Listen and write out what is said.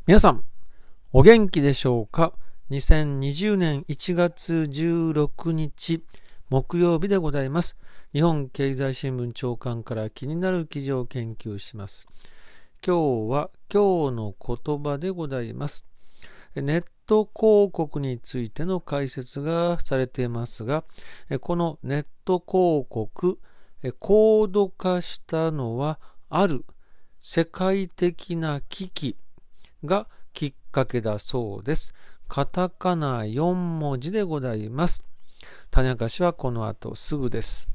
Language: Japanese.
皆さん、お元気でしょうか。2020年1月16日、木曜日でございます。日本経済新聞長官から気になる記事を研究します。今日は今日の言葉でございます。ネット広告についての解説がされていますが、このネット広告、高度化したのはある世界的な危機がきっかけだそうです。カタカナ4文字でございます。種明かしはこの後すぐです。